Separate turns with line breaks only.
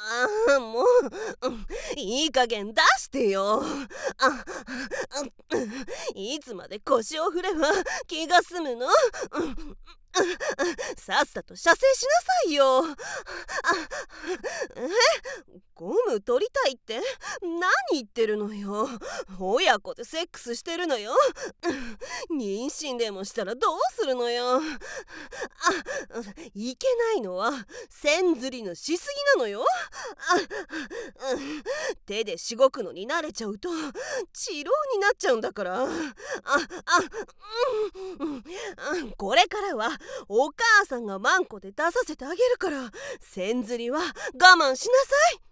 もう、いい加減出してよ。いつまで腰を振れば気が済むの？さっさと射精しなさいよ。ゴム取りたいって何言ってるのよ。親子でセックスしてるのよ。妊娠でもしたらどうするのよ。いけないのは線ずりのしすぎなのよ。手でしごくのに慣れちゃうと治療になっちゃうんだから。これからはお母さんがマンコで出させてあげるから、線ずりは我慢しなさい。